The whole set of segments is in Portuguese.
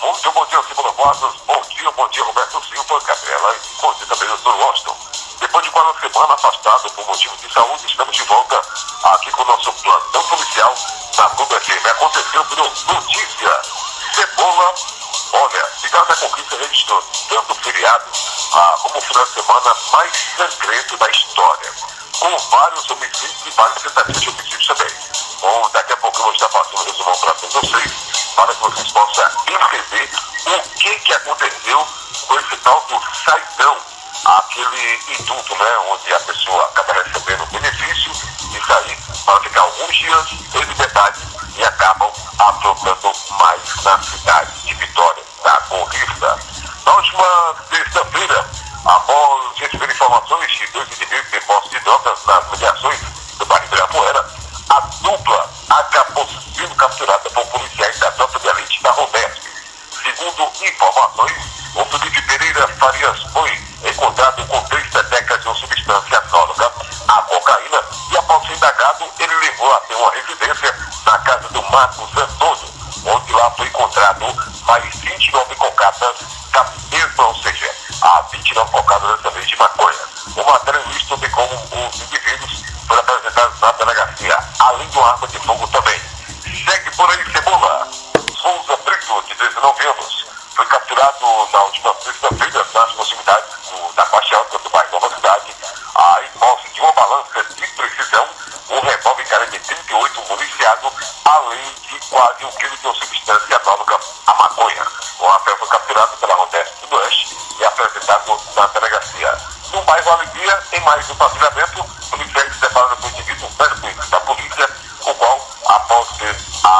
Bom dia, Cibula Borges. Bom dia, Roberto Silva, Gabriela. E bom dia também, doutor Washington. Depois de quase uma semana afastado por motivo de saúde, estamos de volta aqui com o nosso plantão policial na Clube FM. Aconteceu, virou notícia. Cebola, olha, Cidade da Conquista registrou tanto feriado como o final de semana mais sangrento da história, com vários homicídios e várias tentativas de homicídios também. Bom, daqui a pouco eu vou estar passando o resumão para vocês, para que vocês possam entender o que aconteceu com esse tal do saidão, aquele indulto, né, onde a pessoa acaba recebendo benefício e sair para ficar alguns dias em liberdade e acabam aprontando mais na cidade de Vitória da Conquista. Na última sexta-feira, após receber informações de 2 indivíduos em posse de drogas nas mediações do bairro Ibirapuera, a dupla acabou sendo capturada por policiais da tropa de elite da Roberto. Segundo informações, o Felipe Pereira Farias foi encontrado com 3 tetecas de uma substância análoga à cocaína e, após ser indagado, ele levou até uma residência na casa do Marcos Antônio, onde lá foi encontrado mais 29 cocadas da mesma, ou seja, 29 cocadas dessa vez de maconha. O material visto bem como os indivíduos foram apresentados na delegacia, além de uma arma de fogo também. Segue por aí, Cebola. Souza Brito, de 19 anos, foi capturado na última sexta-feira nas proximidades da faixa alta do bairro Nova Cidade, em posse de uma balança de precisão, um revólver calibre 38 municiado, além de quase 1 quilo de uma substância análoga à maconha. O rapaz foi capturado pela Rodeste do Oeste e apresentado na delegacia. No bairro Alegria, em mais um patrulhamento, policiais se separaram do indivíduo velho da polícia, o qual, após ser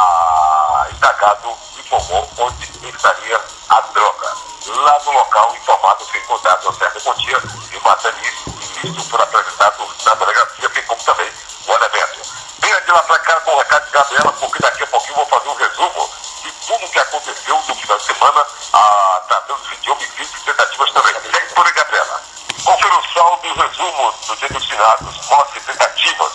indagado, informou onde estaria a droga. Lá no local informado foi encontrado uma certa quantia de material ilícito foi apresentado na delegacia, bem como também o elemento. Venha de lá para cá com o recado de Gabriela, porque daqui a pouquinho eu vou fazer um resumo de tudo o que aconteceu no final de semana, tratando-se de homicídios e tentativas também. Segue por aí, Gabriela. Confira o saldo e o resumo do dia dos finados, mortes e tentativas.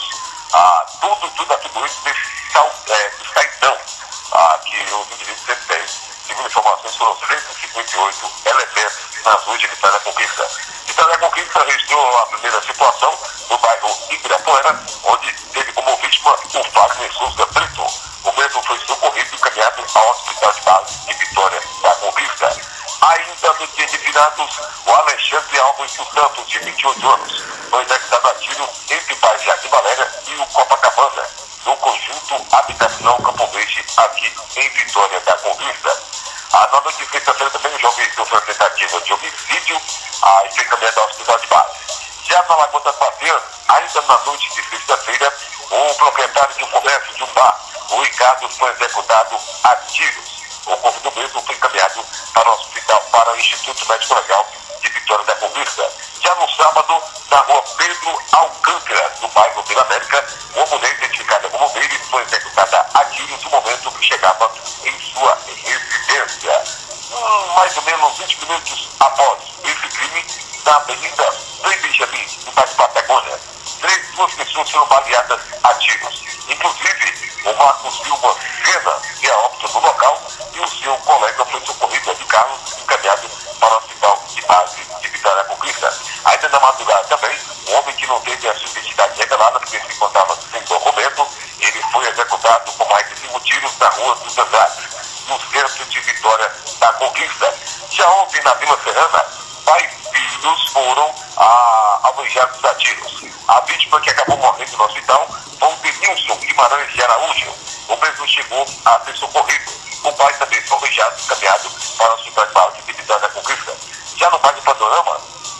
Tudo atribuído desse saidão que os indivíduos sempre têm. Segundo informações, foram 158 elementos nas ruas de Vitória da Conquista. Vitória da Conquista registrou a primeira situação no bairro Ibirapuera, onde teve como vítima o Fagner Souza Brito. O mesmo foi socorrido e encaminhado ao Hospital de Base de Vitória da Conquista. Ainda no dia de finados, o Alexandre Alves dos Santos, de 28 anos, foi executado a tiro entre o bairro Jardim Valéria e o Copacabana, no conjunto habitacional Campo Verde, aqui em Vitória da Conquista. Na noite de sexta-feira também o jovem sofreu a tentativa de homicídio e foi encaminhado ao Hospital de Base. Já na Lagoa das Bacias, ainda na noite de sexta-feira, o proprietário de um comércio de um bar, o Ricardo, foi executado a tiros. O corpo do mesmo foi encaminhado para o Instituto Médico Legal de Vitória da Conquista. Já no sábado, na rua Pedro Alcântara, no bairro Vila América, uma mulher identificada como Meire foi executada a tiros no momento que chegava em sua residência. Mais ou menos 20 minutos após esse crime, na Avenida Frei Benjamin, no bairro Patagônia, duas pessoas foram baleadas a tiros. Inclusive, o Marcos Silva Sena, que é óbito no local, e o seu colega foi socorrido de carro encaminhado para o Hospital de Base de Vitória da Conquista. Ainda na madrugada também, um homem que não teve a sua identidade revelada, porque se encontrava sem documento, ele foi executado com mais de 5 tiros na Rua dos Andrades, no centro de Vitória da Conquista. Já ontem, na Vila Serrana, pais e filhos foram alvejados a tiros. A vítima que acabou morrendo no hospital foi o Denilson Guimarães de Araújo. O mesmo chegou a ser socorrido. O pai também foi alvejado e encaminhado para o Hospital de Base de Vitória da Conquista. Já no bairro Panorama,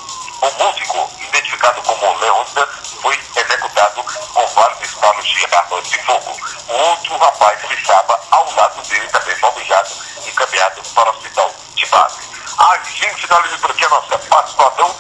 o músico, identificado como Leônidas, foi executado com vários disparos de arma de fogo. O outro rapaz que estava ao lado dele também foi alvejado e encaminhado para o Hospital de Base. A gente finaliza por aqui a nossa participação